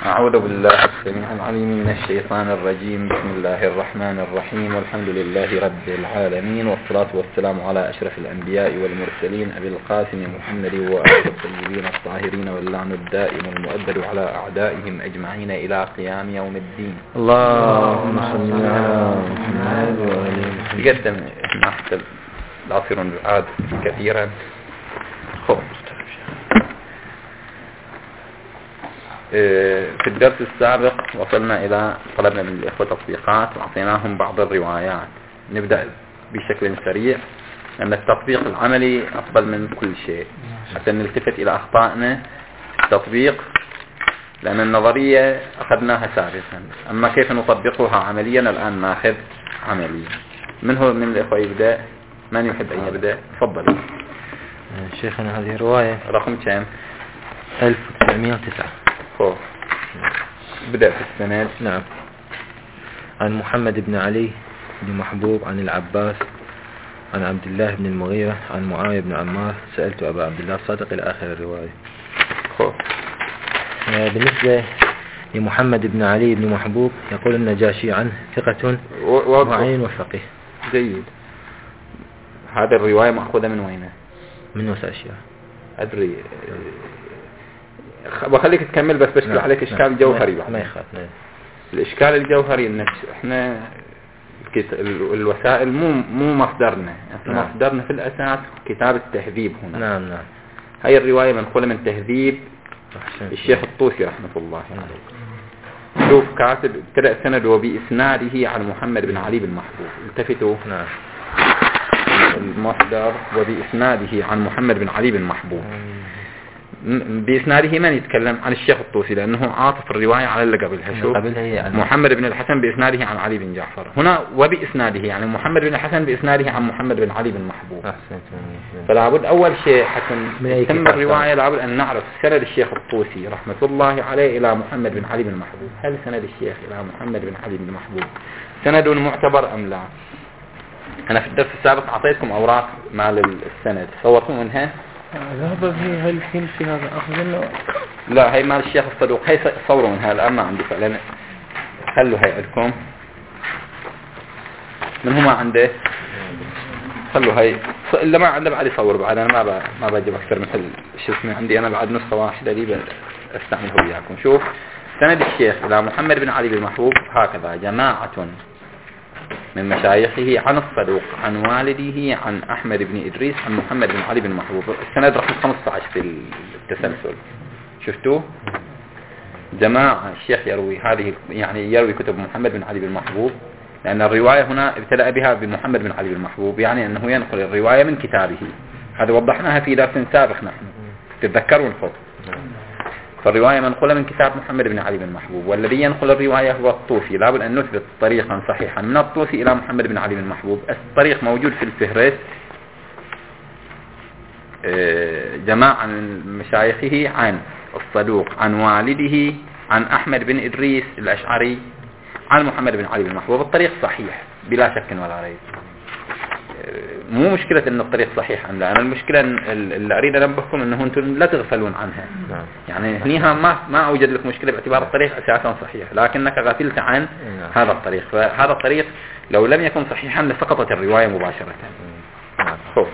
أعوذ بالله السميع العليم من الشيطان الرجيم. بسم الله الرحمن الرحيم، والحمد لله رب العالمين، والصلاة والسلام على أشرف الأنبياء والمرسلين أبي القاسم محمد وآله الطيبين الطاهرين، واللعن الدائم المؤبد على أعدائهم أجمعين إلى قيام يوم الدين. اللهم صل على محمد وآله. تقدم نحن العصر العاد كثيرا. في الدرس السابق وصلنا إلى طلبنا من الإخوة تطبيقات وأعطيناهم بعض الروايات. نبدأ بشكل سريع لأن التطبيق العملي أفضل من كل شيء حتى نلتفت إلى أخطائنا في التطبيق، لأن النظرية أخذناها سابقا، أما كيف نطبقها عمليا الآن نأخذ عمليا. من هو من الإخوة يبدأ؟ من يحب أن يبدأ؟ تفضل شيخنا. هذه رواية رقم كم؟ 1909. بدأ في السند. نعم. عن محمد بن علي بن محبوب عن العباس عن عبد الله بن المغيرة عن معاوية بن عمار سألت أبا عبد الله الصادق إلى آخر الرواية. بالنسبة لمحمد بن علي بن محبوب يقول النجاشي عنه ثقة وعين وفقيه. جيد. هذا الرواية مأخوذة من وين؟ من وسائل الشيعة. أدري، بخليك تكمل بس بشكل عليك إشكال جوهري. ما يخاف. الإشكال الجوهري إن إحنا الوسائل مو مصدرنا، مصدرنا في الأساس كتاب التهذيب هنا. نعم. هاي الرواية منقولة من تهذيب الشيخ الطوسي رحمة الله عليه. شوف كاتب ابتدأ سند وبإسناده عن محمد بن علي بن محبوب. التفتوا. نعم. المصدر وبإسناده عن محمد بن علي بن محبوب. بإسناده من يتكلم؟ عن الشيخ الطوسي، لأنه عاطف الرواية على اللي قبلها. شوف محمد بن الحسن بإسناده عن علي بن جعفر. هنا وبإسناده يعني محمد بن الحسن بإسناده عن محمد بن علي بن محبوب. فلا بد أول شيء حتى تتم الرواية لابد أن نعرف سند الشيخ الطوسي رحمة الله عليه إلى محمد بن علي بن محبوب. هل سند الشيخ إلى محمد بن علي بن محبوب سند معتبر أم لا؟ أنا في الدرس السابق أعطيتكم أوراق مال السند، صورتم منها؟ ذهب فيها الحين في هذا أخذ. لا، هي مال الشيخ الصدوق، هي صوروا منها الآن ما عندي فعلا. خلوا هي عندكم. من هو ما عنده؟ خلوا هي إلا ما عنده بعد يصور بعد. أنا ما بجيب أكثر من شو اسمه عندي أنا بعد نسخة واحدة لي أستعمله وياكم. شوف سند الشيخ إلى محمد بن علي بن محبوب هكذا: جماعة من مشايخه عن الصدوق عن والده عن أحمد بن إدريس عن محمد بن علي بن محبوب. السند رقم 15 في التسلسل. شفتوه؟ جماعة الشيخ يروي هذه، يعني يروي كتب محمد بن علي بن محبوب، لأن الرواية هنا ابتدأ بها بمحمد بن علي بن محبوب، يعني أنه ينقل الرواية من كتابه. هذا وضحناها في درس سابق نحن، تتذكرون الفضل. فالرواية منقولة من كتاب محمد بن علي بن محبوب، والذي ينقل الرواية هو الطوسي. لابد أن نثبت طريقا صحيحا من الطوسي إلى محمد بن علي بن محبوب. الطريق موجود في الفهرس. جماعة من مشايخه عن الصدوق عن والده عن أحمد بن إدريس الأشعري عن محمد بن علي بن محبوب. الطريق صحيح بلا شك ولا ريب. مو مشكلة ان الطريق صحيح ام لا، انا المشكلة اللي اريد انبهكم انه انتم لا تغفلون عنها. يعني هنيها ما اوجد لك مشكلة باعتبار الطريق اساسا صحيح، لكنك غفلت عن هذا الطريق. فهذا الطريق لو لم يكن صحيحا لسقطت الرواية مباشرة. خوف.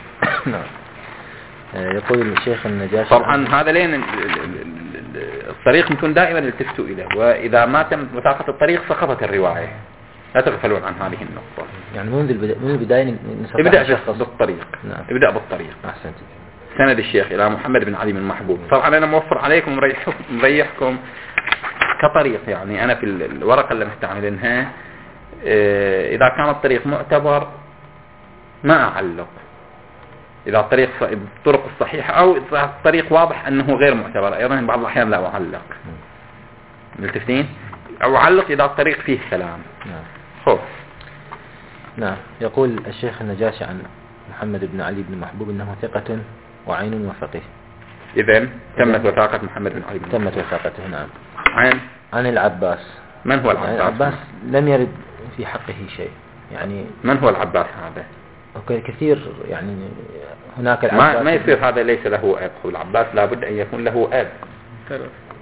يقول الشيخ النجاشي طبعا هذا لين الطريق انتم دائما التفتوا اليه، واذا ما تم وثاقة الطريق سقطت الرواية. لا تغفلون عن هذه النقطة. يعني منذ البداية ابدأ بالطريق. نعم. ابدأ بالطريق. أحسنت. سند الشيخ إلى محمد بن علي بن محبوب. طبعا أنا موفر عليكم مريحكم كطريق. يعني أنا في الورقة اللي مستعملينها إذا كان الطريق معتبر ما أعلق. إذا الطريق بالطرق الصحيحة أو الطريق واضح أنه غير معتبر أيضا بعض الأحيان لا أعلق. ملتفتين؟ أو أعلق إذا الطريق فيه كلام. خوف. نعم. يقول الشيخ النجاشي عن محمد بن علي بن محبوب إنه ثقة وعين وفقيه. إذن تمت وثاقة محمد بن علي بن محبوب. تمت وثاقته. نعم. عن العباس. من هو العباس؟ العباس لم يرد في حقه شيء. يعني من هو العباس هذا؟ كثير يعني هناك العباس. ما يصير هذا ليس له أب. العباس لابد أن يكون له أب.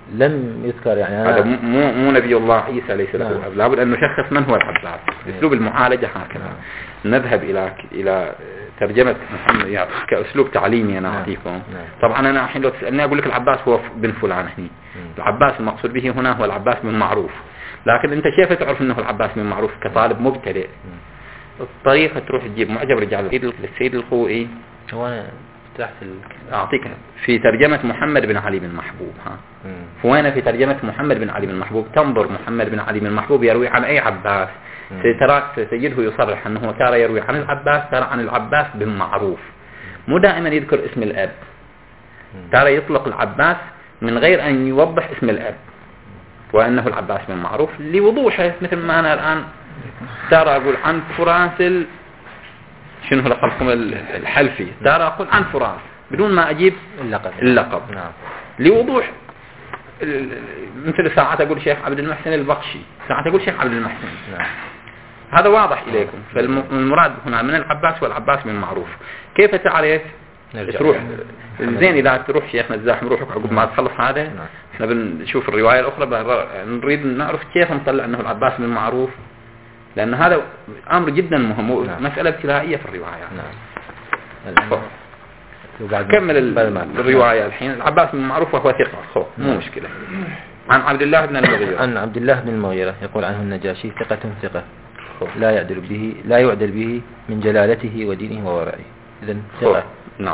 لم يذكر يعني هذا مو نبي الله عيسى ليس له أب، لابد أن نشخص من هو العباس. أسلوب المعالجة هكذا. نذهب إلى ترجمة محمد يعني كأسلوب تعليمي أنا أعطيكم. طبعا أنا الحين لو تسألني أقول لك العباس هو بن فلان هني. العباس المقصود به هنا هو العباس بن معروف، لكن أنت كيف تعرف أنه العباس بن معروف كطالب مبتدئ؟ الطريقة تروح تجيب معجم رجال السيد الخوئي. هو تحت أعطيك في ترجمة محمد بن علي بن محبوب. وين في ترجمة محمد بن علي بن محبوب تنظر محمد بن علي بن محبوب يروي عن أي عباس، تراك سيده يصرح أنه ترى يروي عن العباس، ترى عن العباس بن معروف، مو دائما يذكر اسم الأب، ترى يطلق العباس من غير أن يوضح اسم الأب وأنه العباس بن معروف لوضوحه. مثل ما أنا الآن ترى أقول عن فراسل شنو لقبكم الحلفي، ترى أقول عن فراس بدون ما أجيب اللقب. نعم. لوضوح. مثل ساعات أقول شيخ عبد المحسن البخشي، ساعات أقول شيخ عبد المحسن. نعم. هذا واضح إليكم. فالمراد هنا من العباس والعباس بن معروف. كيف تعرف؟ تروح زين إذا تروح شيخنا الزاحم روحك عقب ما تخلص هذا. نعم. احنا بنشوف الرواية الأخرى نريد نعرف كيف نطلع أنه العباس بن معروف، لأن هذا أمر جدا مهم. نعم. مسألة ابتدائية في الرواية. نعم. كمل الرواية الحين. العباس بن معروف وهو ثقة مو مشكلة. عن عبد الله بن المغيرة. عن عبد الله بن المغيرة يقول عنه النجاشي ثقة لا يعدل به من جلالته ودينه وورعه. إذن ثقة. نعم.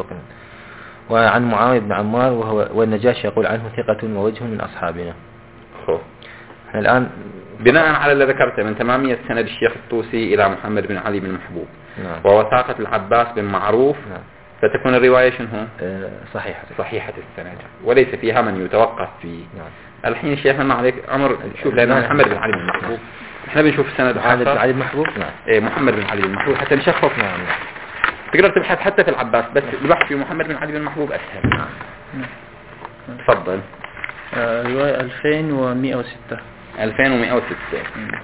وعن معاوية بن عمار والنجاشي يقول عنه ثقة ووجه من أصحابنا. احنا الآن بناء على اللي ذكرته من تمامية سند الشيخ الطوسي إلى محمد بن علي بن محبوب. نعم. ووثاقة العباس بن معروف. نعم. فتكون الرواية شنو؟ صحيحة السند وليس فيها من يتوقف فيه. نعم. الحين شيخنا ما عليك أمر شوف لأن محمد بن علي بن محبوب احنا بنشوف السند محمد بن علي بن محبوب. نعم. محمد بن علي بن محبوب حتى نشخص. نعم. تقدر تبحث حتى في العباس بس البحث في محمد بن علي بن محبوب أسهل. نعم. تفضل. رواية 2106. 2106.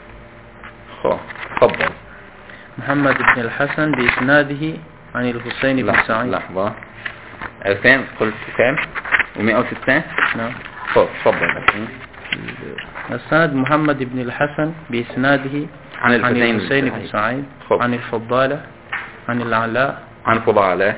تفضل. محمد بن الحسن بإسناده عن الحسين بن سعيد. لحظة 2000 قلت كم و106. نعم. تفضل. السند محمد بن الحسن بإسناده عن الحسين بن سعيد عن الفضالة عن العلاء عن فضالة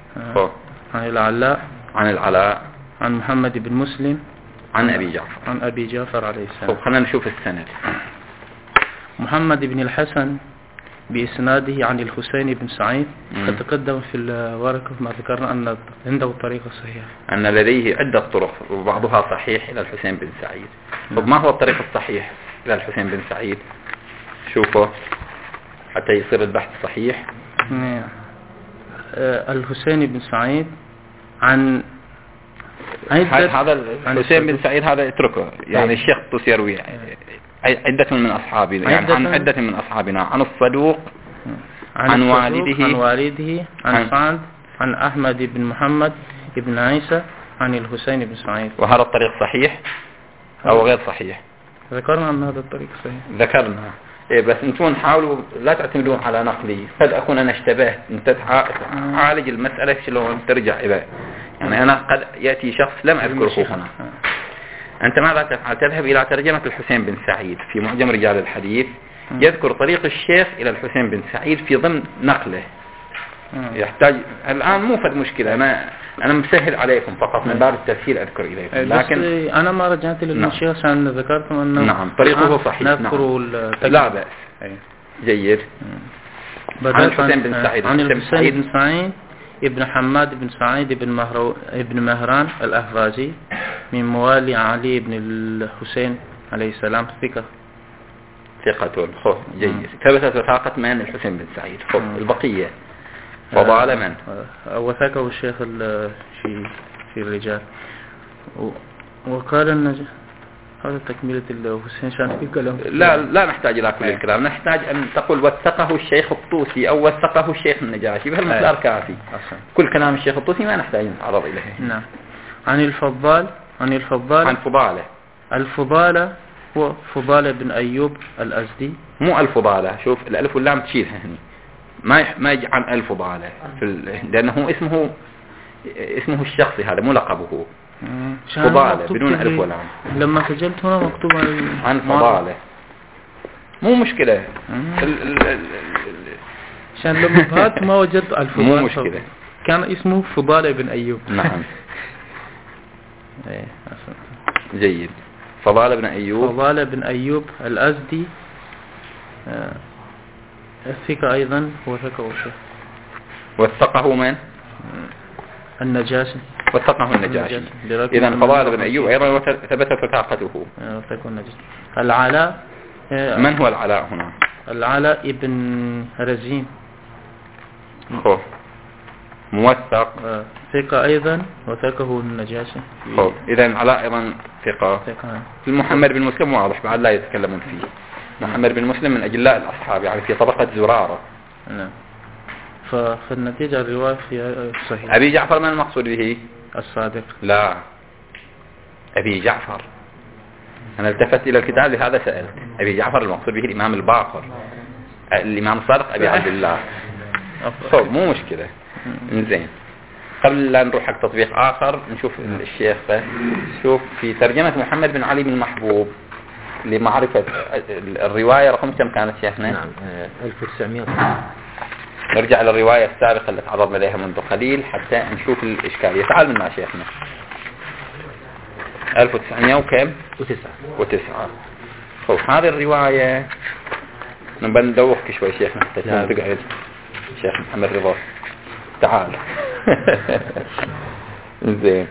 عن العلاء عن محمد بن مسلم عن أبي جعفر عليه السلام. خلينا نشوف السند. محمد بن الحسن بإسناده عن الحسين بن سعيد قد تقدم في الورقة ما ذكرنا أن عنده طريقة صحيحة، أن لديه عدة طرق وبعضها صحيح إلى الحسين بن سعيد. طب ما هو الطريق الصحيح إلى الحسين بن سعيد؟ شوفوا حتى يصير البحث صحيح. الحسين بن سعيد عن هذا الحسين بن سعيد هذا اتركه يعني الشيخ الطوسي يروي عدة من أصحابنا يعني عن عدة من أصحابنا عن الصدوق عن والده عن سعد عن أحمد بن محمد بن عيسى عن الحسين بن سعيد. وهذا الطريق صحيح أو غير صحيح؟ ذكرنا أن هذا الطريق صحيح. ذكرنا بس انتم حاولوا لا تعتمدون على نقلي. قد أكون أنا اشتبهت. انت تعالج المسألة شلون ترجع إلى يعني أنا قد يأتي شخص لم أذكره هنا. أنت ماذا تفعل؟ تذهب إلى ترجمة الحسين بن سعيد في معجم رجال الحديث، يذكر طريق الشيخ إلى الحسين بن سعيد في ضمن نقله. يحتاج الآن مو فد مشكلة. أنا مسهل عليكم فقط من باب التسهيل أذكر إليكم. لكن أنا ما رجعت للشيخ عشان ذكرتم أنه نعم طريقه صحيح. نذكر لا بأس. جيد. عن الحسين بن سعيد عن الحسين بن سعيد ابن حماد بن سعيد ابن مهران الأهرازي من موالي علي بن الحسين عليه السلام ثقة. جيد. ثبتت وثاقة من الحسين بن سعيد. البقية فضال من وثاقه الشيخ في الرجال. وقال النجاح هذا تكملة الحسين شان في كلام. لا نحتاج إلى كل الكلام. نحتاج أن تقول وثقه الشيخ الطوسي أو وثقه الشيخ النجاشي بهالمقدار كافي. كل كلام الشيخ الطوسي ما نحتاج نتعرض إليه. نعم. عن الفضالة هو فضالة بن أيوب الأزدي. مو الفضالة. شوف الألف واللام تشيلها هنا ما يجي عن الفضالة لأنه اسمه الشخصي هذا مو لقبه. فضالة بدون ألف ولام. لما سجلت هنا مكتوب عن فضالة، مو مشكلة. عشان لما بهات ما وجدت الفضالة، مو مشكلة، كان اسمه فضالة بن أيوب. نعم. جيد. فضالة بن أيوب، فضالة بن أيوب الأزدي، ثقة أيضا، هو ثقة وشيخ. وثقه من؟ النجاشي. وثقه النجاشي. إذا فضالة بن أيوب أيضا ثبتت وثاقته. العلاء، من هو العلاء هنا؟ العلاء ابن رزين، موثق، ثقة أيضا وثقه النجاشي. إذا العلاء أيضا ثقة. محمد بن مسلم واضح بعد لا يتكلمون فيه. محمد بن مسلم من أجلاء الأصحاب، يعني في طبقة زرارة. نعم. ففي النتيجة الرواية في صحيح. أبي جعفر من المقصود به؟ الصادق. لا، أبي جعفر، أنا التفت إلى الكتاب لهذا سألت. أبي جعفر المقصود به الإمام الباقر، الإمام الصادق أبي عبد الله. مو مشكلة. زين، قبل لا نروح حق تطبيق آخر نشوف الشيخ. شوف في ترجمة محمد بن علي بن محبوب لمعرفة الرواية رقم كم كانت شيخنا؟ نعم 1900. نرجع للرواية السابقة اللي تعرضنا عليها منذ قليل حتى نشوف الإشكالية. تعال منا شيخنا. 1900 وتسعة. هذه الرواية نبى ندوخك شوي شيخنا حتى تقعد. شيخ محمد رضا تعال. زين،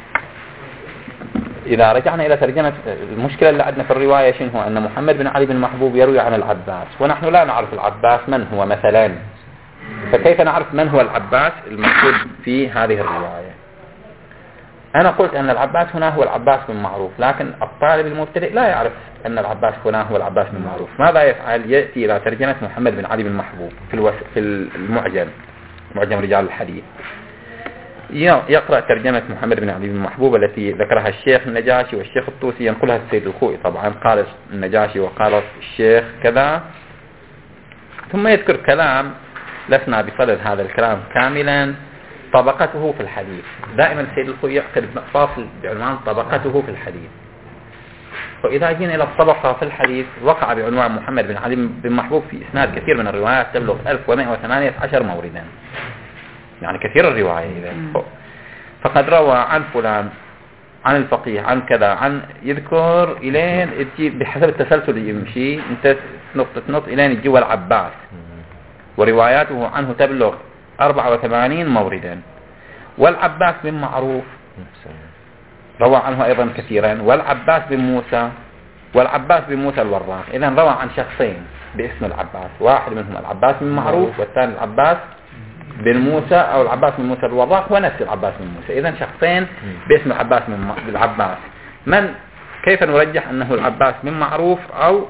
إذا رجعنا إلى ترجمة، المشكلة اللي عندنا في الرواية شنو هو؟ أن محمد بن علي بن محبوب يروي عن العباس، ونحن لا نعرف العباس من هو مثلا، فكيف نعرف من هو العباس المقصود في هذه الرواية؟ أنا قلت أن العباس هنا هو العباس بن معروف، لكن الطالب المبتدئ لا يعرف أن العباس هنا هو العباس بن معروف. ماذا يفعل؟ يأتي إلى ترجمة محمد بن علي بن محبوب في المعجم، معجم رجال الحديث، يقرأ ترجمة محمد بن علي بن محبوب التي ذكرها الشيخ النجاشي والشيخ الطوسي، ينقلها السيد الخوئي طبعا، قال النجاشي وقال الشيخ كذا، ثم يذكر كلام لسنا بصدد هذا الكلام كاملا، طبقته في الحديث. دائما السيد الخوئي يعقد فاصل بعنوان طبقته في الحديث. فإذا جينا إلى الطبقة في الحديث، وقع بعنوان محمد بن علي بن محبوب في إسناد كثير من الروايات تبلغ 1118 موردا، يعني كثير الرواية إذا. فقد روى عن فلان، عن الفقيه، عن كذا، عن يذكر إلين تجي بحسب التسلسل يمشي، انت تنط إلين تجي العباس، ورواياته عنه تبلغ 84 موردا. والعباس بن معروف روى عنه أيضا كثيرا، والعباس بن موسى، والعباس بن موسى الوراق. إذا روى عن شخصين باسم العباس، واحد منهم العباس بن معروف، والثاني العباس بن موسى أو العباس بن موسى الوراق، ونفس العباس بن موسى. إذا شخصين باسم العباس بن العباس. من كيف نرجح أنه العباس بن معروف أو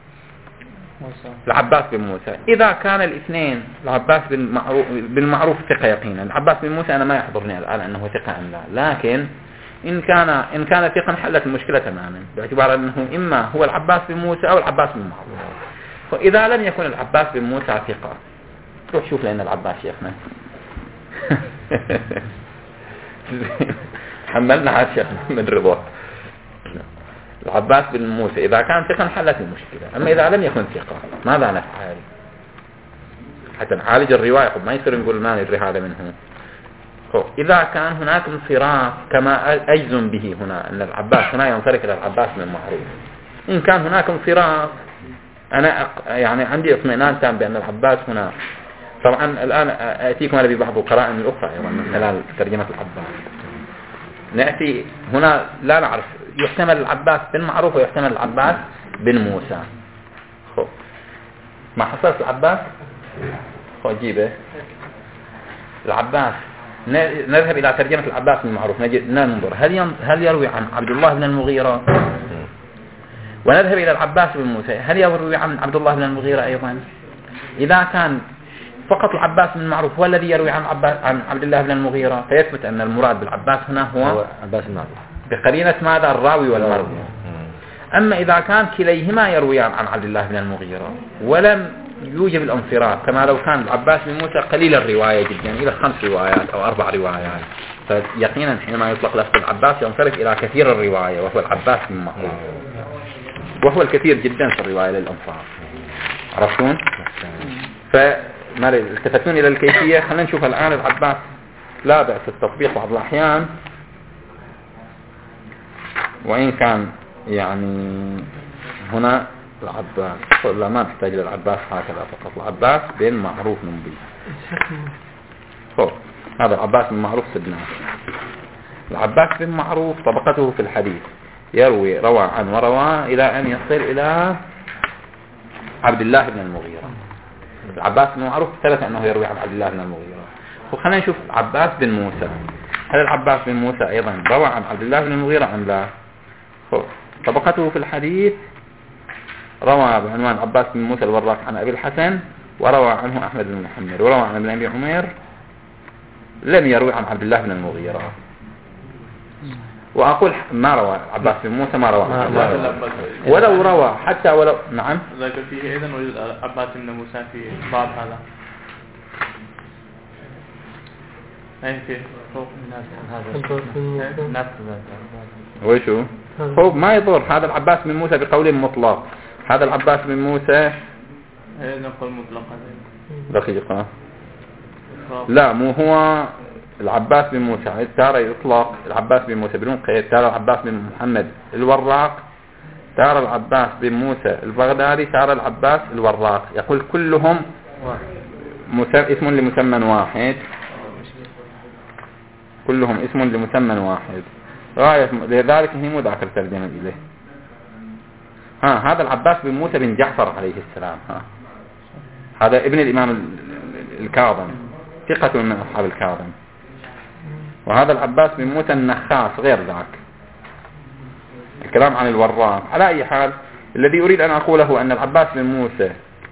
العباس بن موسى؟ إذا كان الاثنين العباس بن معروف ثقة يقينا، العباس بن موسى أنا ما يحضرني الآن أنه ثقة أم لا، لكن إن كان ثقا حلت المشكلة تماما، باعتبار أنه إما هو العباس بن موسى أو العباس بن معروف. فإذا لم يكن العباس بن موسى ثقة، روح شوف لأن العباس شيخنا. حملنا على الشيخ محمد رضا. العباس بن موسى إذا كان ثقا حلت المشكلة، أما إذا لم يكن ثقة ماذا نفعل حتى نعالج الرواية؟ ما يصير نقول ما ندري هذا منه. إذا كان هناك انصراف كما أجزم به هنا أن العباس هنا ينصرف إلى العباس بن معروف، إن كان هناك انصراف أنا يعني عندي اطمئنان تام بأن العباس هنا. طبعا الآن أتيكم أنا ببعض القرائن الأخرى أيضا من خلال ترجمة العباس. نأتي هنا لا نعرف، يحتمل العباس بن معروف ويحتمل العباس بن موسى. ما حصلت العباس جيبه العباس. نذهب إلى ترجمة العباس بن معروف، ننظر هل يروي عن عبد الله بن المغيرة، ونذهب إلى العباس بن موسى هل يروي عن عبد الله بن المغيرة أيضا. إذا كان فقط العباس بن معروف هو الذي يروي عن عبد الله بن المغيرة، فيثبت أن المراد بالعباس هنا هو عباس بن معروف بقرينة ماذا؟ الراوي والمروي. أما إذا كان كليهما يرويان عن عبد الله بن المغيرة ولم يوجب الانصراف، كما لو كان العباس بن موسى قليل الرواية جدا إلى 5 روايات أو 4 روايات، فيقينا حينما يطلق لفظ العباس ينصرف إلى كثير الرواية وهو العباس بن معروف، وهو الكثير جدا في الرواية للأنصار. عرفتون؟ فما التفتون إلى الكيفية. خلينا نشوف الآن العباس لا بأس التطبيق بعض الأحيان، وإن كان يعني هنا العباس لا ما نحتاج للعباس هكذا فقط، العباس بن معروف نمبي. هذا العباس بن معروف سدناه. العباس بن معروف طبقته في الحديث روى عن وروى إلى أن يصل إلى عبد الله بن المغيرة. العباس بن معروف ثبت أنه يروي عن عبد الله بن المغيرة. وخلينا نشوف العباس بن موسى، هل العباس بن موسى أيضا روى عن عبد الله بن المغيرة أم لا؟ طبقته في الحديث روى بعنوان عباس بن موسى الوراق عن أبي الحسن، وروى عنه أحمد بن محمد، وروى عن ابن أبي عمير، لم يروي عن عبد الله بن المغيرة. وأقول ما روى عباس بن موسى ما روى ولو روى حتى ولو نعم ذاك فيه أيضا وجد عباس بن موسى في باب هذا أي فيه وشو هو ما يضر هذا العباس بن موسى بقول مطلق. هذا العباس بن موسى نقول مطلق دقيقة لا مو هو العباس بن موسى تارة يطلق العباس بن موسى بدون قيد، تارة العباس بن محمد الوراق، تارة العباس بن موسى البغدادي، تارة العباس الوراق، يقول كلهم اسم لمسمى واحد، كلهم اسم لمسمى واحد. لذلك هي مو ذاكر ترجمة إليه. هذا العباس بن موسى بن جعفر عليه السلام، هذا ابن الإمام الكاظم، ثقة من أصحاب الكاظم. وهذا العباس بن موسى النخاس غير ذاك. الكلام عن الوراق. على أي حال الذي أريد أن أقوله أن العباس بن موسى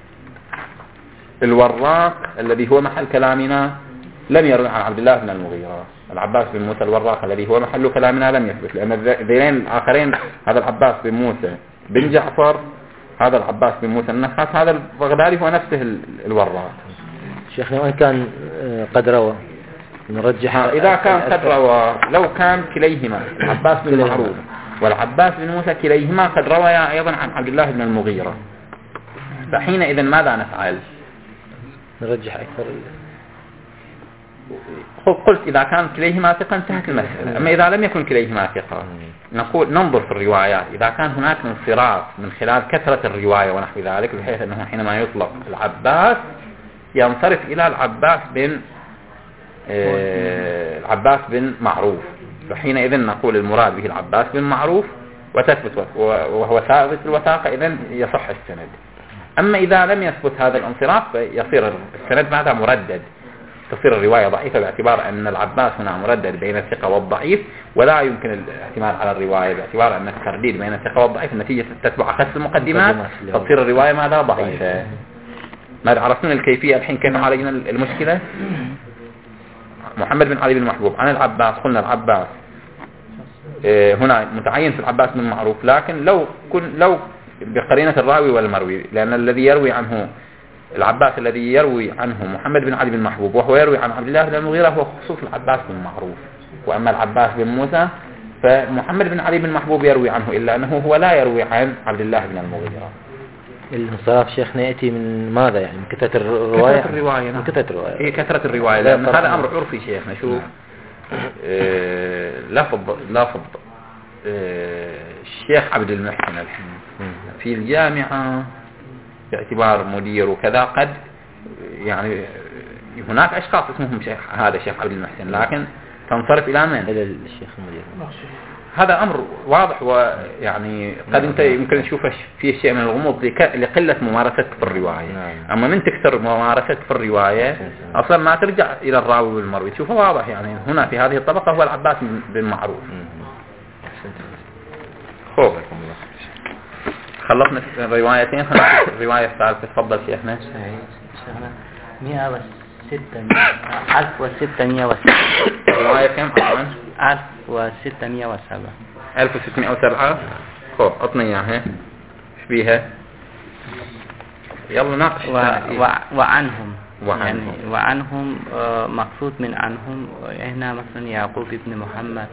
الوراق الذي هو محل كلامنا لم يروي عن عبد الله بن المغيرة. العباس بن موسى الوراق الذي هو محل كلامنا لم يثبت، لأن الذين الآخرين هذا العباس بن موسى بن جعفر، هذا العباس بن موسى النخاس، هذا البغدادي هو نفسه الوراق. شيخنا وإن كان قد روى نرجح إذا كان قد روى، لو كان كليهما العباس بن معروف والعباس بن موسى كليهما قد رويا أيضا عن عبد الله بن المغيرة، فحينئذ ماذا نفعل؟ نرجح أكثر. قلت إذا كان كليهما ثقة انتهت المسألة. أما إذا لم يكن كليهما ثقة نقول ننظر في الروايات، إذا كان هناك انصراف من خلال كثرة الرواية ونحو ذلك، بحيث أنه حينما يطلق العباس ينصرف إلى العباس بن معروف، فحينئذ نقول المراد به العباس بن معروف وتثبت وهو ثابت الوثاقة، إذن يصح السند. أما إذا لم يثبت هذا الانصراف فيصير السند ماذا مردد، تصير الرواية ضعيفة، باعتبار أن العباس هنا مردد بين الثقة والضعيف، ولا يمكن الاعتماد على الرواية باعتبار أن الترديد بين الثقة والضعيف النتيجة تتبع أخس المقدمات، فتصير الرواية ماذا ضعيفة. ماذا عرفنا الكيفية الحين كيف عالجنا المشكلة؟ محمد بن علي بن محبوب عن العباس، قلنا العباس هنا متعين في العباس بن معروف، لكن لو بقرينة الراوي والمروي، لأن الذي يروي عنه العباس الذي يروي عنه محمد بن علي بن محبوب وهو يروي عن عبد الله بن المغيرة هو خصوص العباس بن معروف. وأما العباس بن موسى فمحمد بن علي بن محبوب يروي عنه، إلا أنه هو لا يروي عن عبد الله بن المغيرة. الانصراف شيخنا يأتي من ماذا يعني؟ من كثرة الرواية؟ كثرة الرواية. من كثرة الرواية. هي كثرة الرواية، لأن هذا أمر عرفي شيخنا. شوف لفظ الشيخ عبد المحسن الحين في الجامعة باعتبار مدير وكذا، قد يعني هناك أشخاص اسمهم شيخ، هذا شيخ عبد المحسن، لكن تنصرف إلى من؟ إلى الشيخ المدير. هذا أمر واضح، ويعني قد أنت يمكن تشوف فيه شيء من الغموض لقلة ممارستك في الرواية. أما من تكثر ممارستك في الرواية أصلا ما ترجع إلى الراوي والمروي تشوفه واضح. يعني هنا في هذه الطبقة هو العباس بن معروف. خوف خلصنا الروايتين، خلصنا الرواية الثالثة. تفضل شيخنا. 1607 رواية كم؟ 1607. 1607. خوف أعطني إياها. إيش بيها؟ يلا ناقش وعنهم يعني وعنهم مقصود من عنهم هنا مثلا يعقوب بن محمد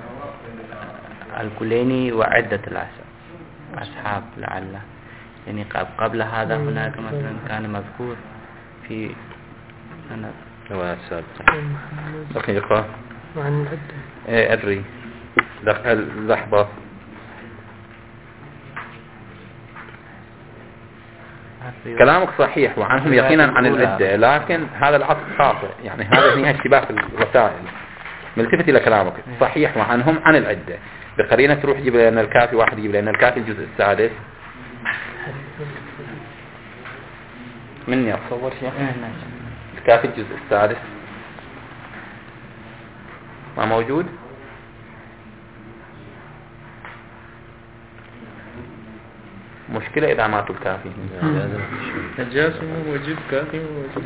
الكليني وعدة أصحاب لعله يعني قبل هذا هناك مثلا كان مذكور في سنة روايات سابقة. لكن يقرأ وعن العدة أدري لحظة كلامك صحيح وعنهم يقينا عن العدة، لكن هذا العطف خاطئ، يعني هذا هي اشتباه في الوسائل. ملتفت إلى كلامك صحيح وعنهم عن العدة بقرينة تروح يجيب لنا الكافي، واحد يجيب لنا الكافي الجزء السادس مني أتصور شيء الكافي الجزء السادس ما موجود. مشكلة إذا ماتوا الكافي نجاس موجود كافي موجود.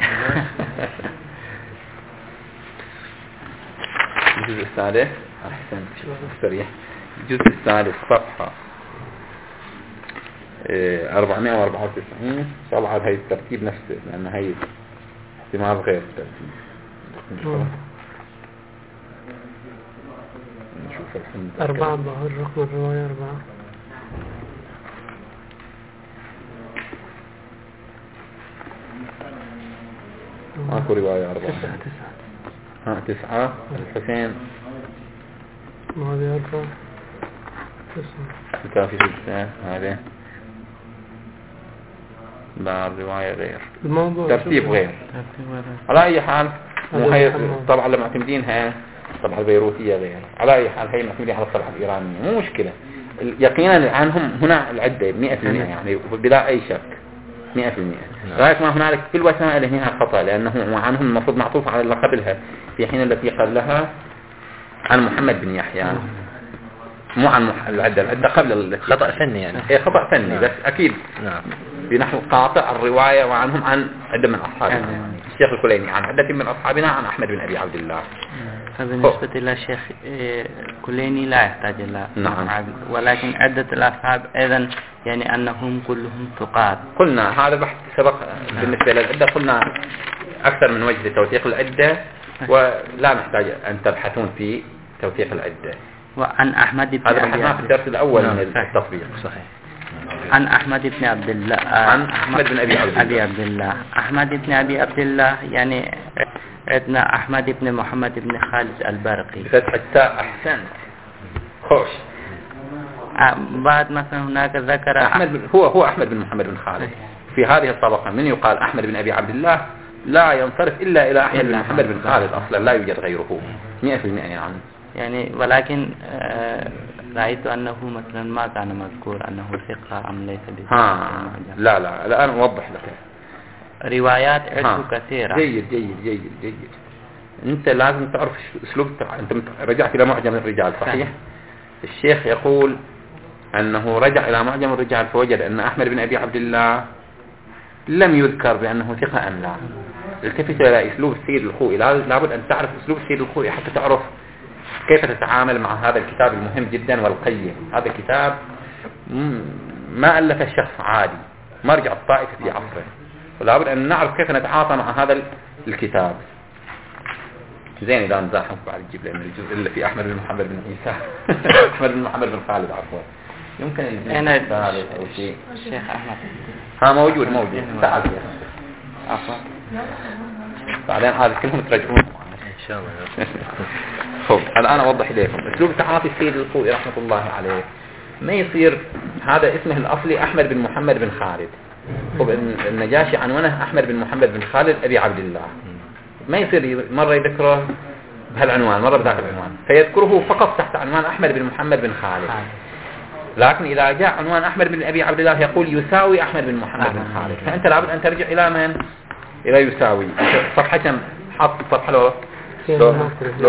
الجزء السادس أحسن سريع. الجزء السادس صفحة 494 طبعا هاي الترتيب نفسه لأن هاي احتمال غير الترتيب. نشوف الحين 4 ظهر رقم الرواية 4 ماكو رواية 4 9 الحسين هذه 4 9 الكافي 6 هذا لا الرواية غير الموضوع ترتيب غير. على أي حال مو هي طبعا لما معتمدينها طبعا البيروتية غير. على أي حال هي معتمدين على الطبعة الإيرانية مو مشكلة. يقينا عنهم هنا العدة 100% يعني بلا أي شك 100%. غاية ما هنالك في الوسائل هنا خطأ لأنه عنهم المفروض معطوف على اللي قبلها في حين التي قبلها عن محمد بن يحيى مو عن العدة قبل خطأ فني يعني. إيه خطأ فني بس أكيد نعم بنحو قاطع الرواية وعنهم عن عدة من أصحابنا الشيخ الكليني عن عدة من أصحابنا عن أحمد بن أبي عبد الله. فبالنسبة إلى الشيخ كليني لا يحتاج إلى نعم. ولكن عدة الأصحاب أيضا يعني أنهم كلهم ثقات. قلنا هذا بحث سبق بالنسبة للعدة قلنا أكثر من وجه لتوثيق العدة ولا نحتاج أن تبحثون في توثيق العدة. وعن أحمد بن هذا بحثنا في الدرس الأول من التطبيق. صحيح. عن أحمد بن عبد الله عن أحمد بن أبي عبد الله. أحمد بن أبي عبد الله يعني عندنا أحمد بن محمد بن خالد البرقي بفتح التاء. أحسنت خوش. بعد مثلا هناك ذكر هو أحمد بن محمد بن خالد في هذه الطبقة. من يقال أحمد بن أبي عبد الله لا ينصرف إلا إلى أحمد بن محمد بن خالد أصلا لا يوجد غيره 100% يعني ولكن رأيت أنه مثلا ما كان مذكور أنه ثقة أم ليس بثقة. لا الآن أوضح لك روايات عدة كثيرة. جيد أنت لازم تعرف أسلوب. أنت رجعت إلى معجم الرجال صحيح؟ الشيخ يقول أنه رجع إلى معجم الرجال فوجد أن أحمد بن أبي عبد الله لم يذكر بأنه ثقة أم لا. التفت إلى أسلوب السيد الخوئي. لابد أن تعرف أسلوب السيد الخوئي حتى تعرف كيف تتعامل مع هذا الكتاب المهم جدا والقيم. هذا كتاب ما ألف الشخص عادي مرجع الطائفة في عصره ولابد أن نعرف كيف نتعاطى مع هذا الكتاب. زين إذا نزاحف بعد نجيب لنا الجزء اللي في أحمد بن محمد بن عيسى أحمد بن محمد بن خالد عفوا يمكن أنا أو شيء الشيخ أحمد موجود تعال عفوا بعدين هذا كلهم ترجعون إن شاء الله. خب الآن أوضح إليكم أسلوب تعاطي السيد الخوئي رحمة الله عليه. ما يصير هذا اسمه الأصلي أحمد بن محمد بن خالد. خب النجاشي عنوانه أحمد بن محمد بن خالد أبي عبد الله. ما يصير مرة يذكره بهالعنوان مرة بذاك العنوان فيذكره فقط تحت عنوان أحمد بن محمد بن خالد. لكن إذا جاء عنوان أحمد بن أبي عبد الله يقول يساوي أحمد بن محمد بن خالد. فأنت لابد أن ترجع إلى من؟ إلى يساوي. صفحة كم حط الصفحة لو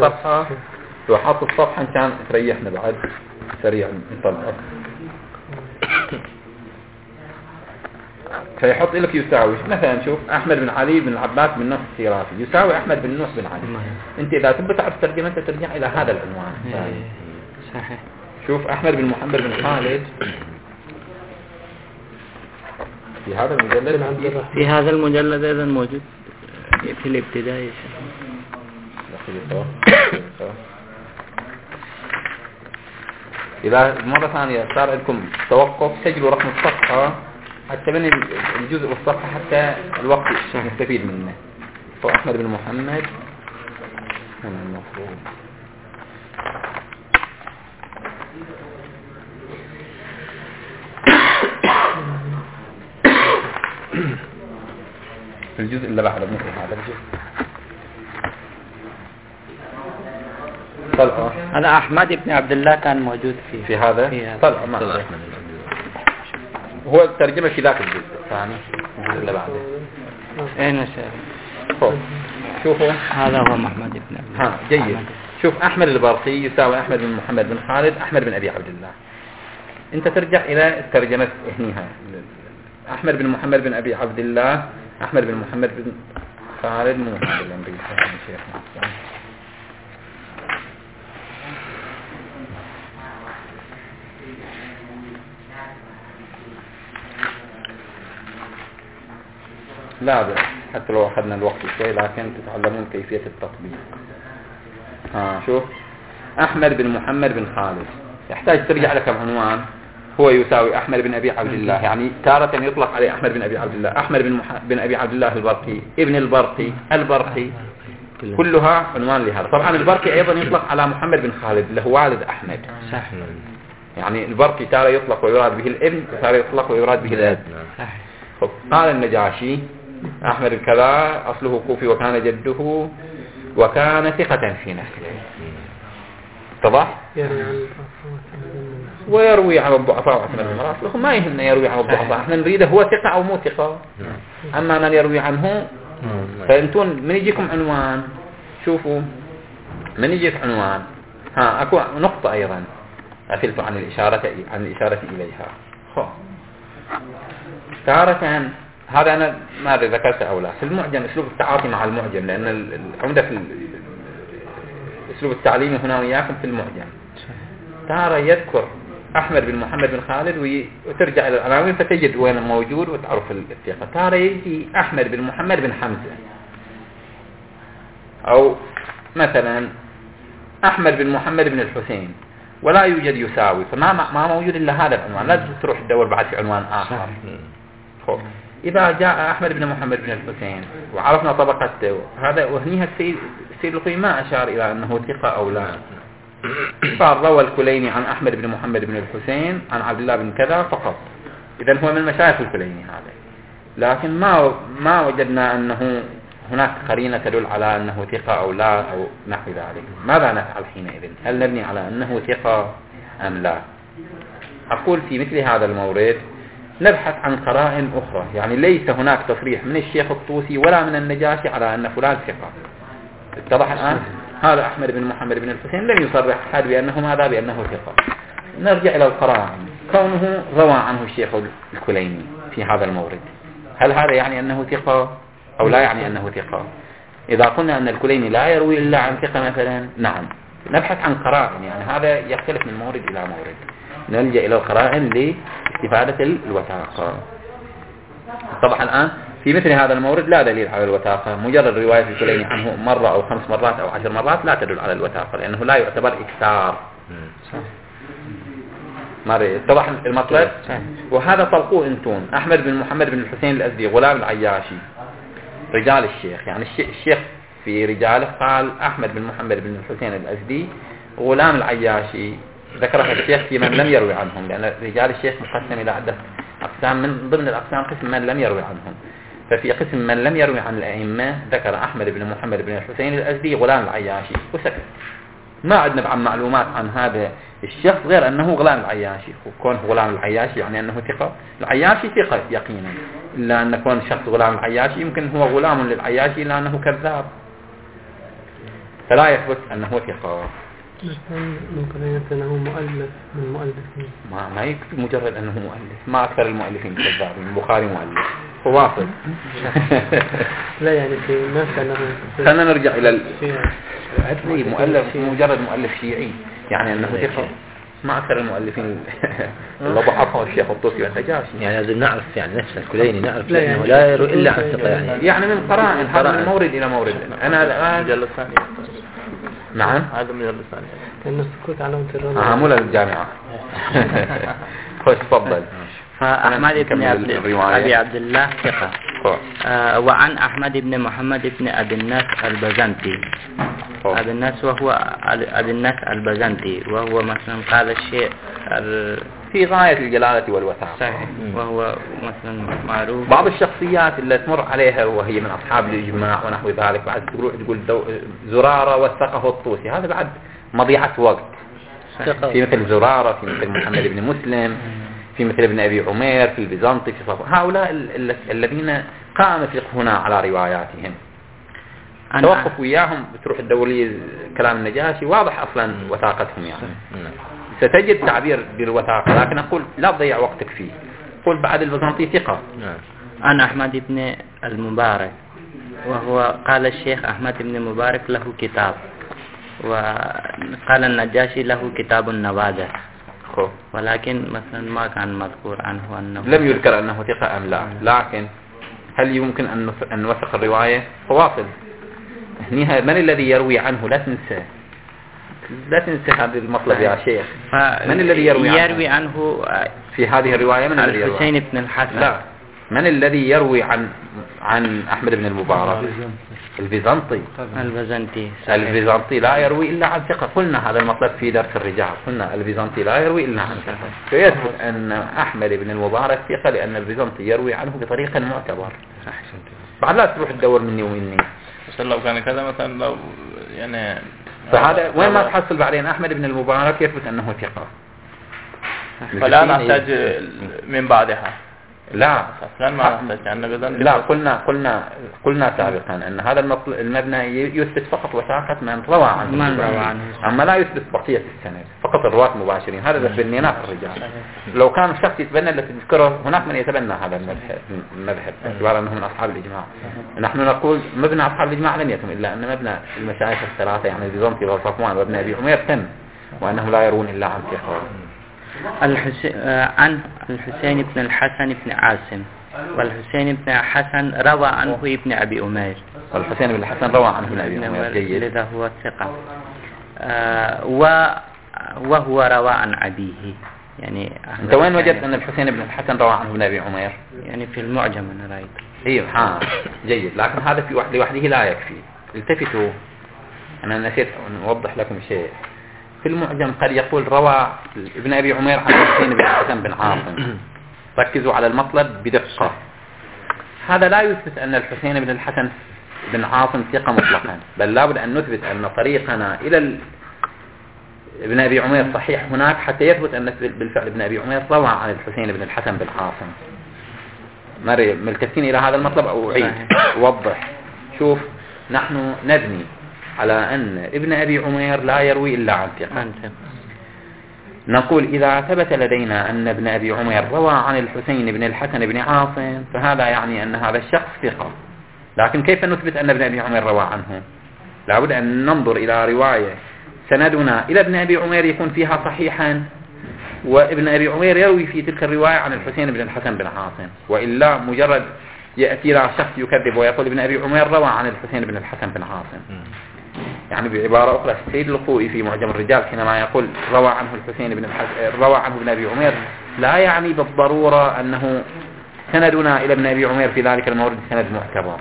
حط الصفحة كان تريحنا بعد سريعا نطلع. فيحط لك يساوي مثلا شوف أحمد بن علي بن العباس بن نصر السيرافي يساوي أحمد بن نوح بن علي. أنت إذا تبي تعرف ترجمة أنت ترجع إلى هذا العنوان. صحيح. شوف أحمد بن محمد بن خالد في هذا المجلد في هذا المجلد أيضا موجود في الابتدائي. إذا مرة ثانية صار لكم توقف سجلوا رقم الصفحة حتى من الجزء والصفحة حتى الوقت نستفيد منه. فأحمد بن محمد هنا المفروض الجزء اللي بعده مثل هذا الجزء. طلع أنا أحمد بن عبد الله كان موجود في هذا طلع ما هو الترجمة في ذاك الجزء الثاني الجزء اللي بعده. أين شوفوا هذا هو محمد بن عبد الله. جيد. شوف أحمد البرقي يساوي أحمد بن محمد بن خالد أحمد بن أبي عبد الله. أنت ترجع إلى الترجمة هنيها أحمد بن محمد بن أبي عبد الله أحمد بن محمد بن خالد مو لا بأس حتى لو أخذنا الوقت شوي لكن تتعلمون كيفية التطبيق. شوف أحمد بن محمد بن خالد يحتاج ترجع لك عنوان هو يساوي أحمد بن أبي عبد الله. يعني تارة يطلق عليه أحمد بن أبي عبد الله أحمد بن أبي عبد الله البرقي ابن البرقي كلها عنوان لهذا. طبعا البرقي أيضا يطلق على محمد بن خالد اللي هو والد أحمد. صح. يعني البرقي تارة يطلق ويراد به الابن وتارة يطلق ويراد به الاب. قال النجاشي أحمد الكذا أصله كوفي وكان جده وكان ثقة في نفسه. اتضح؟ ويروي عن الضعفاء من المرات ما يهمنا يروي عن الضعفاء. احنا نريده هو ثقة أو مو ثقة. أما من يروي عنه فأنتون من يجيكم عنوان شوفوا من يجيك عنوان أكو نقطة أيضا أفلت عن الإشارة إليها. تارة هذا أنا ما ذكرت أو لا في المعجم أسلوب التعاطي مع المعجم لأن العمدة في أسلوب التعليم هنا وياكم في المعجم. تارة يذكر أحمد بن محمد بن خالد وترجع إلى العناوين فتجد وين موجود وتعرف الثقة. تارة يجي أحمد بن محمد بن حمزة أو مثلا أحمد بن محمد بن الحسين ولا يوجد يساوي فما موجود إلا هذا العنوان. لا تروح تدور بعد في عنوان آخر. إذا جاء أحمد بن محمد بن الحسين وعرفنا طبقته هذا وهنيها السيد الخوي ما أشار إلى أنه ثقة أو لا. صار روى الكليني عن أحمد بن محمد بن الحسين عن عبد الله بن كذا فقط. إذن هو من مشايخ الكليني هذا. لكن ما وجدنا أنه هناك قرينة تدل على أنه ثقة أو لا أو نحو ذلك. ماذا نفعل حينئذ؟ هل نبني على أنه ثقة أم لا؟ أقول في مثل هذا المورد نبحث عن قرائن أخرى. يعني ليس هناك تصريح من الشيخ الطوسي ولا من النجاشي على أن فلان ثقة. اتضح الآن؟ هذا أحمد بن محمد بن الحسين لم يصرح أحد بأنه ماذا بأنه ثقة. نرجع إلى القرائن. كونه روى عنه الشيخ الكليني في هذا المورد هل هذا يعني أنه ثقة أو لا يعني أنه ثقة؟ إذا قلنا أن الكليني لا يروي إلا عن ثقة مثلا نعم نبحث عن قرائن. يعني هذا يختلف من مورد إلى مورد. نلجأ إلى القرائن لاستفادة الوثاقة. طبعا الآن في مثل هذا المورد لا دليل على الوثاقة. مجرد رواية الكليني عنه مرة أو 5 مرات أو 10 مرات لا تدل على الوثاقة لأنه لا يعتبر إكثار. اتضح المطلب. وهذا طلقوه انتون. أحمد بن محمد بن الحسين الأزدي غلام العياشي رجال الشيخ. يعني الشيخ في رجاله قال أحمد بن محمد بن الحسين الأزدي غلام العياشي. ذكرها الشيخ في من لم يروي عنهم لأن رجال الشيخ مقسم إلى عدة أقسام. من ضمن الأقسام قسم من لم يروي عنهم. ففي قسم من لم يروي عن الأئمة ذكر أحمد بن محمد بن الحسين الأزدي غلام العياشي وسكت. ما عندنا عن معلومات عن هذا الشخص غير أنه غلام العياشي. وكون غلام العياشي يعني أنه ثقة. العياشي ثقة يقينا إلا أن كون شخص غلام العياشي يمكن هو غلام للعياشي إلا أنه كذاب فلا يثبت أنه ثقة. من قرينة أنه مؤلف من مؤلفين. ما يكتب مجرد أنه مؤلف. ما أكثر المؤلفين كذابين. البخاري مؤلف واصل. لا يعني في الناس أنه خلنا نرجع إلى مؤلف مجرد مؤلف شيعي يعني أنه ثقة. ما أكثر المؤلفين اللي ضعفهم الشيخ الطوسي والنجاشي. يعني لازم نعرف يعني نفس الكليني نعرف أنه لا يروي إلا عن ثقة يعني من قرائن هذا من مورد إلى مورد. أنا الآن المجلة الثانية. نعم هذا المجلة الثانية. كان السكوت علامة الرضا. مو للجامعة. خوش تفضل. فأحمد بن أبي عبد الله ثقة. وعن أحمد بن محمد بن أبي الناس البزنطي. أبي الناس وهو أبي الناس البزنطي وهو مثلا قال الشيء في غاية الجلالة والوثاقة. صحيح. وهو مثلا معروف. بعض الشخصيات اللي تمر عليها وهي من أصحاب الإجماع ونحو ذلك بعد تقول زرارة وثقه الطوسي، هذا بعد مضيعة وقت. في مثل زرارة، في مثل محمد بن مسلم، في مثل ابن أبي عمير، في البيزنطي، في صفوان، هؤلاء الذين قام فقهنا على رواياتهم. توقف وياهم بتروح الدولية كلام النجاشي واضح أصلا وثاقتهم يعني. ستجد تعبير بالوثاقة، لكن أقول لا تضيع وقتك فيه. قل بعد البيزنطي ثقة. عن أحمد بن المبارك وهو قال الشيخ أحمد بن المبارك له كتاب، وقال النجاشي له كتاب النوادر، ولكن مثلا ما كان مذكور عنه أنه لم يذكر أنه ثقة أم لا. لكن هل يمكن أن نوثق الرواية؟ فواصل هنا من الذي يروي عنه؟ لا تنسى هذا المطلب يا شيخ. من الذي يروي عنه في هذه الرواية؟ من الذي يروي؟ الحسين بن الحسن. لا، من الذي يروي عن أحمد بن المبارك؟ البيزنطي. البيزنطي لا يروي إلا عن ثقة. قلنا هذا المطلب في درس الرجال، قلنا البيزنطي لا يروي إلا عن ثقة، فيثبت أن أحمد بن المبارك ثقة لأن البيزنطي يروي عنه بطريقة معتبر. بعد لا تروح تدور مني ومني. بس لو كان كذا مثلا لو يعني فهذا وين ما تحصل بعدين أحمد بن المبارك يثبت أنه ثقة. فلا نحتاج من بعدها. لا لا قلنا سابقا أن هذا المبنى يثبت فقط وثاقة من روى عنه، أما لا يثبت بقية السند، فقط الرواة مباشرين. هذا بالنيات الرجال. لو كان الشخص يتبنى التي تذكره هناك من يتبنى هذا المذهب باعتبار أنه من أصحاب الإجماع. نحن نقول مبنى أصحاب الإجماع لم يتم، إلا أن مبنى المشايخ الثلاثة يعني البيزنطي وصفوان وابن أبي عمير تم، وأنهم لا يرون إلا عن ثقة. عن الحسين بن الحسن بن عاصم، والحسين بن الحسن روى عنه ابن أبي عمير. والحسين بن الحسن روى عنه ابن أبي عمير. جيد. لذا هو ثقة. وهو روى عن أبيه. يعني أنت وين وجدت أن الحسين بن الحسن روى عنه ابن أبي عمير؟ يعني في المعجم أنا رأيت. إيه جيد، لكن هذا في لوحده لا يكفي. التفتوا، أنا نسيت أن أوضح لكم شيء. في المعجم قد يقول روى ابن أبي عمير عن الحسين بن الحسن بن عاصم. ركزوا على المطلب بدقة. هذا لا يثبت أن الحسين بن الحسن بن عاصم ثقة مطلقا، بل لابد أن نثبت أن طريقنا إلى ابن أبي عمير صحيح هناك حتى يثبت أن بالفعل ابن أبي عمير روى عن الحسين بن الحسن بن عاصم. مريم ملتفتين إلى هذا المطلب أو أعيد وضح. شوف، نحن نبني على أن ابن أبي عمير لا يروي إلا عن ثقة. نقول إذا ثبت لدينا أن ابن أبي عمير روى عن الحسين بن الحسن بن عاصم فهذا يعني أن هذا الشخص ثقة. لكن كيف نثبت أن ابن أبي عمير روى عنه؟ لابد أن ننظر إلى رواية سندنا إلى ابن أبي عمير يكون فيها صحيحا، وابن أبي عمير يروي في تلك الرواية عن الحسين بن الحسن بن عاصم، وإلا مجرد يأتي له شخص يكذب ويقول ابن أبي عمير روى عن الحسين بن الحسن بن عاصم. يعني بعبارة أخرى السيد الخوئي في معجم الرجال حينما يقول روى عنه الحسين بن روى عنه ابن أبي عمير لا يعني بالضرورة أنه سندنا إلى ابن أبي عمير في ذلك المورد سند معتبر.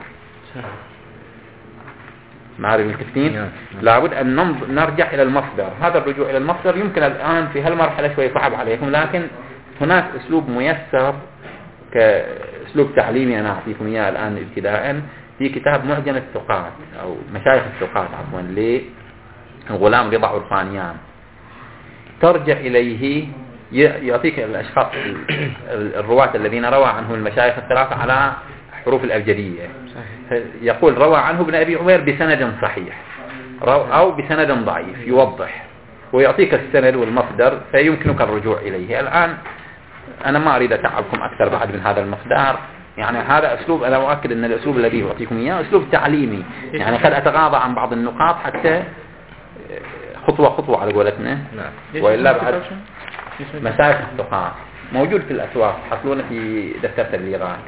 معارف الكتين. لابد أن نرجع إلى المصدر. هذا الرجوع إلى المصدر يمكن الآن في هالمرحلة شوي صعب عليكم، لكن هناك أسلوب ميسر كأسلوب تعليمي أنا أعطيكم إياه الآن ابتداء في كتاب معجم الثقات أو مشايخ الثقات عفوا للغلام رضا عرفانيان. ترجع إليه يعطيك الأشخاص الرواة الذين روى عنه المشايخ الثلاثة على حروف الأبجدية. يقول روى عنه ابن أبي عمير بسند صحيح أو بسند ضعيف، يوضح ويعطيك السند والمصدر فيمكنك الرجوع إليه. الآن أنا ما أريد أتعبكم أكثر بعد من هذا المقدار. يعني هذا أسلوب أنا أؤكد أن الأسلوب الذي أعطيكم إياه أسلوب تعليمي، يعني قد أتغاضى عن بعض النقاط حتى خطوة خطوة على قولتنا. نعم. وإلا بعد مسائل الثقات موجود في الأسواق تحصلونه في دفتر اللغات.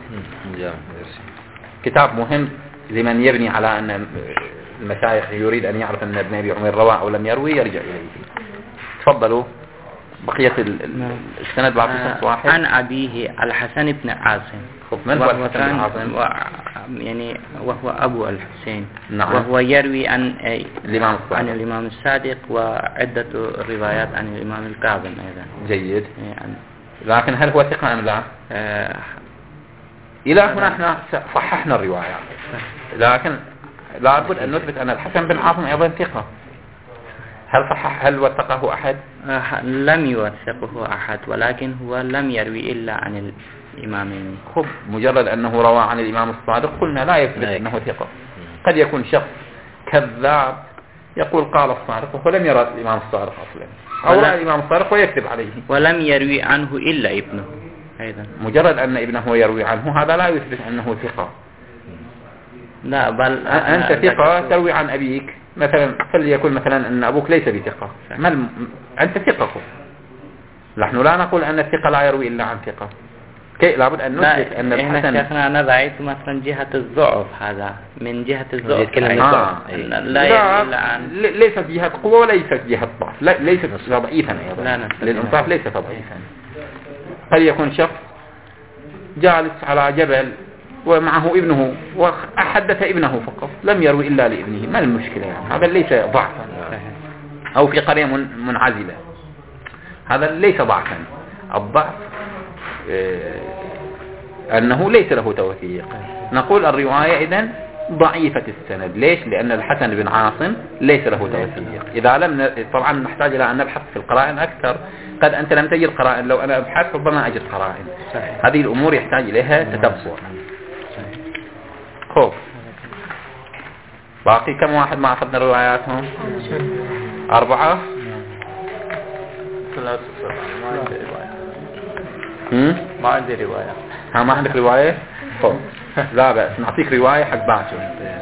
كتاب مهم لمن يبني على أن المشايخ يريد أن يعرف أن ابن أبي عمير روى أو لم يروي يرجع إليه. تفضلوا بقية السند بعض واحد. عن أبيه الحسن بن عاصم. من هو الحسن بن عاصم؟ يعني وهو أبو الحسين. نعم. وهو يروي عن الإمام الصادق وعدة روايات عن الإمام الكاظم أيضا. جيد. يعني لكن هل هو ثقة أم لا؟ إلى هنا احنا صححنا الرواية، لكن لابد أن نثبت أن الحسن بن عاصم أيضا ثقة. هل وثقه أحد؟ لم يوثقه أحد، ولكن هو لم يروي إلا عن الإمامين. خب مجرد أنه روى عن الإمام الصادق قلنا لا يثبت أنه ثقة. قد يكون شخص كذاب يقول قال الصادق وهو لم يرى الإمام الصادق أصلا، أو رأى الإمام الصادق ويكذب عليه. ولم يروي عنه إلا ابنه أيضا. مجرد أن ابنه يروي عنه هذا لا يثبت أنه ثقة. لا بل أنت ثقة تروي عن أبيك مثلا، فليكن مثلا أن أبوك ليس بثقة، أنت ثقة. نحن لا نقول أن الثقة لا يروي إلا عن ثقة. لابد أن نثبت أن الحسن. أنا رأيت مثلا جهة الضعف، هذا من جهة الضعف. لا إلا عن ليست جهة قوة وليست جهة ضعف، ليست ضعيفا أيضا. للإنصاف ليست ضعيفا. قد يكون شخص جالس على جبل ومعه ابنه وحدث ابنه فقط، لم يروي إلا لابنه، ما المشكلة يعني؟ هذا ليس ضعفا. أو في قرية منعزلة، هذا ليس ضعفا. الضعف أنه ليس له توثيق. نقول الرواية إذن ضعيفة السند. ليش؟ لأن الحسن بن عاصم ليس له توثيق. إذا لم طبعا نحتاج إلى أن نبحث في القرائن أكثر. قد أنت لم تجد قرائن، لو أنا أبحث ربما أجد قرائن. هذه الأمور يحتاج إليها تتبع. خوف باقي كم واحد ما أخذنا رواياتهم؟ 4. 3 ما عندي رواية. ما عندك رواية؟ خوف لا بأس، نعطيك رواية حق باكر.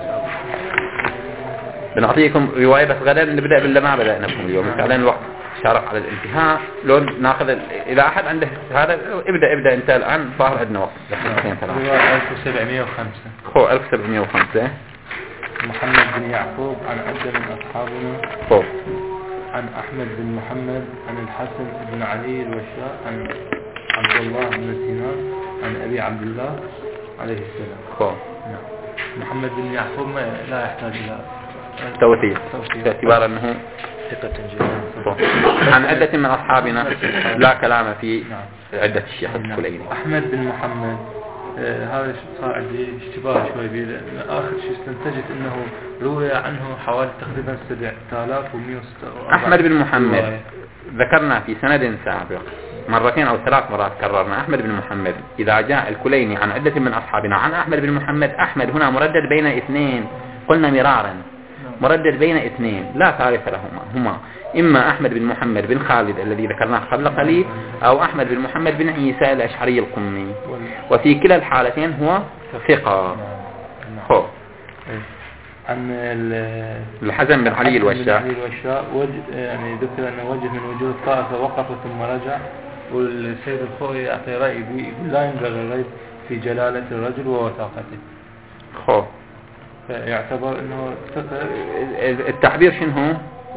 بنعطيكم رواية بس غدا نبدأ بالله ما بدأنا بكم اليوم، فعلا الوقت شارق على الانتهاء. لو ناخذ إذا أحد عنده هذا ابدأ أنت الآن، ظاهر عندنا وقت. رواية 1705. 1705. محمد بن يعقوب عن عدة من أصحابنا. عن أحمد بن محمد عن الحسن بن علي الوشاء عن عبد الله بن سينان عن أبي عبد الله عليه السلام. نعم. محمد بن يعقوب لا يحتاج إلى توثيق باعتبار أنه ثقة جدا. عن عدة من أصحابنا لا كلام في عدة الشيخ الكليني. أحمد بن محمد هذا صار عندي اشتباه شوي بيه، لأن آخر شيء استنتجت أنه روي عنه حوالي تقريبا 7100. أحمد بن محمد ذكرنا في سند سابق مرتين أو 3 مرات كررنا أحمد بن محمد. إذا جاء الكليني عن عدة من أصحابنا عن أحمد بن محمد، أحمد هنا مردد بين 2، قلنا مرارا مردد بين 2 لا ثالث لهما، هما إما أحمد بن محمد بن خالد الذي ذكرناه قبل قليل، أو أحمد بن محمد بن عيسى الأشعري القمي، وفي كلا الحالتين هو ثقة. عن الحسن بن علي الوشاء يعني ذكر أن وجه من وجوه الطائفة وقف ثم رجع. والسيد الخوئي يعطي رأي لا ينبغي الريب في جلالة الرجل ووثاقته. فيعتبر أنه التعبير شنو هو؟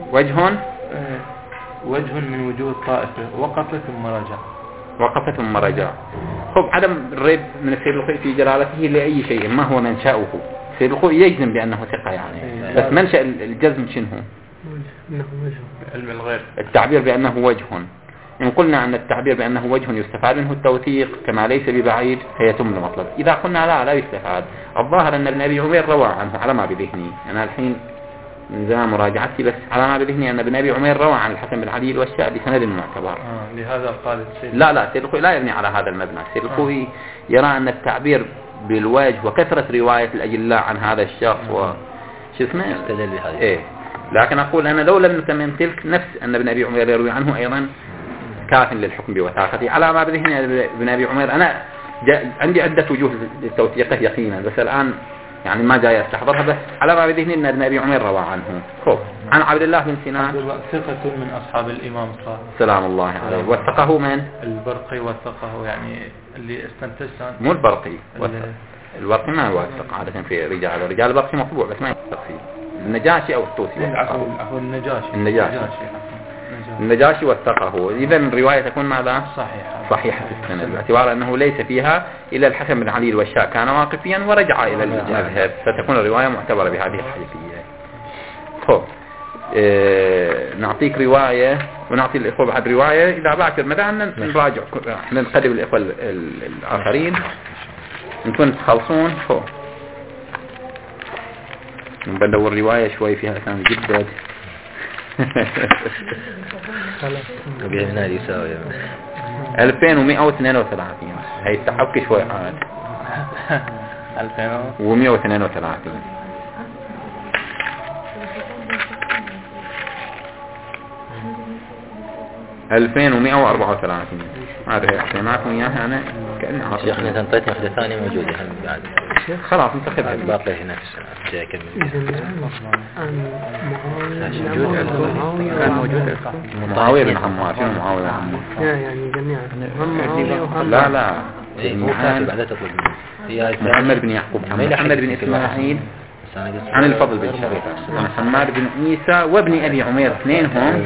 وجه من وجوه الطائفة وقف ثم رجع. عدم الريب من السيد الخوئي في جلالته لأي شيء ما هو منشأه. السيد الخوئي يجزم بأنه ثقة يعني، بس منشأ الجزم شنو هو؟ علم الغير. التعبير بأنه وجه. إن قلنا أن التعبير بأنه وجه يستفاد منه التوثيق كما ليس ببعيد فيتم المطلب. إذا قلنا لا يستفاد، الظاهر أن ابن أبي عمير روى عنه على ما بذهني، أنا الحين من زمان مراجعتي بس على ما بذهني أن ابن أبي عمير روى عن الحسن بن علي الوشاء بسند معتبر. لهذا قال السيد لا السيد الخوئي لا يبني على هذا المبنى. السيد الخوئي يرى أن التعبير بالوجه وكثرة رواية الأجلاء عن هذا الشخص وش اسمه يستدل بهذا. لكن أقول أنا لو لم نتمم تلك نفس أن ابن أبي عمير يروي عنه أيضا كاف للحكم بوثاقته على ما بذهني ابن أبي عمير. أنا عندي عدة وجوه للتوثيقه يقينا، بس الآن يعني ما جاي استحضرها بس على ما بذهني ان ابن ابي عمير روى عنه. خب عن عبد الله بن سنان ثقة من اصحاب الامام صالح سلام الله عليه. وثقه من؟ البرقي وثقه، يعني اللي استنتجت مو البرقي، البرقي ما يوثق عادة في رجال البرقي مطبوع بس ما يوثق فيه. النجاشي او الطوسي عفوا النجاشي وثقه. إذا الرواية تكون ماذا؟ صحيحة السند باعتبار أنه ليس فيها إلا الحسن بن علي الوشاء كان واقفيا ورجع إلى المذهب، فتكون الرواية معتبرة بهذه الحيثية. خب نعطيك رواية ونعطي الإخوة بعد رواية إذا باكر مثلا نراجع احنا نقدم الإخوة الآخرين نكون تخلصون. خب بندور رواية شوي فيها أسامي جدا. بيننا يساوي 2132 هي التحقق شوي عاد 2132 2134 هذه هي معكم اياها انا كأني عارف. شيخنا تنطيت واحدة ثانية موجودة هم بعد خلاص نتخذها باقي هنا في السنة جاي كمل. كان موجود معاوية بن عمار. شنو معاوية بن عمار؟ يعني جميعا لا محمد بن يعقوب محمد بن إسماعيل عن الفضل بن شريف عن حماد بن عيسى وابن أبي عمير اثنينهم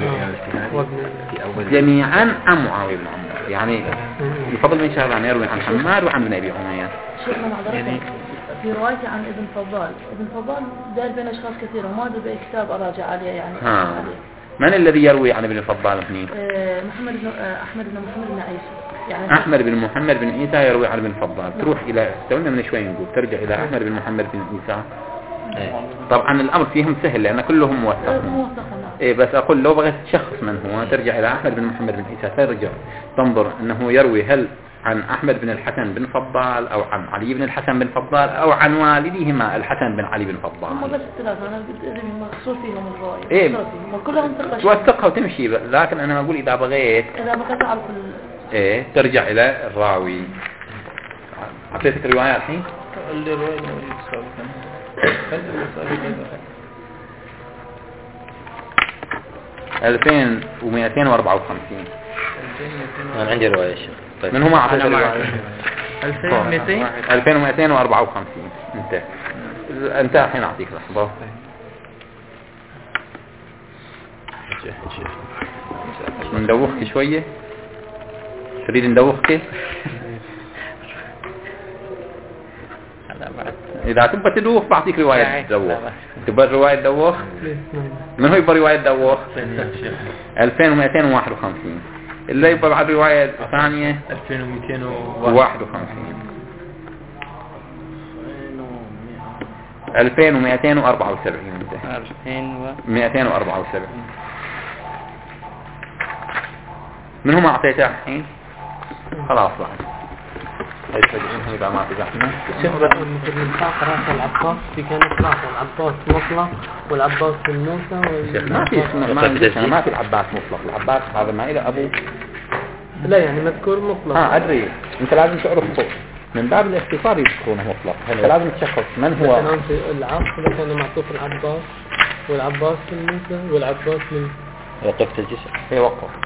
جميعا عن معاوية بن عمار. يعني الفضل بن شريف يروي عن حماد وعن ابن أبي عمير. يعني في روايتي عن ابن فضال دار بين أشخاص كثير وما ادري باي كتاب أراجع عليه يعني. من الذي يروي عن ابن فضال اثنين؟ أحمد بن محمد بن عيسى. يعني أحمد بن محمد بن عيسى يروي عن ابن فضال. تروح إلى استولنا من شوي نقول ترجع إلى أحمد بن محمد بن عيسى. طبعا الأمر فيهم سهل لأن كلهم موثقون. بس أقول لو بغيت تشخص من هو ترجع إلى أحمد بن محمد بن عيسى ترجع تنظر أنه يروي هل عن أحمد بن الحسن بن فضال أو عن علي بن الحسن بن فضال أو عن والديهما الحسن بن علي بن فضال. هم بس الثلاثة أنا مقصود فيهم الرواية. كلهم ثقة. توثقها وتمشي لكن أنا أقول إذا بغيت أعرف ترجع إلى الراوي. أعطيتك الرواية الحين. اللي رواية موجود سابقا. 2254 أنا عندي رواية شيخ. طيب من هما أعطيت الرواية 2254 انت الحين أعطيك لحظة. ندوخك شوية تريد ندوخك إذا تبغى تدوخ بعطيك رواية تدوخ. تبغى رواية تدوخ من هو يبغى رواية تدوخ 2251 اللي يبغى بعد رواية ثانية 2251 2274 274 من هم أعطيته الحين خلاص بعد هيتفجئونهم إذا ما تزحنا. مثل راس العباس في كان إطلاق والعباس مطلق والعباس الموسى ما في العباس مطلق. العباس هذا ما إلى أبو لا يعني مذكور مطلق. أدري أنت لازم تعرف من باب الاختصار يذكرونه مطلق. أنت لازم تشخص من هو العبد كان معطوف العباس والعباس الموسى والعباس من وقفت الجسم وقف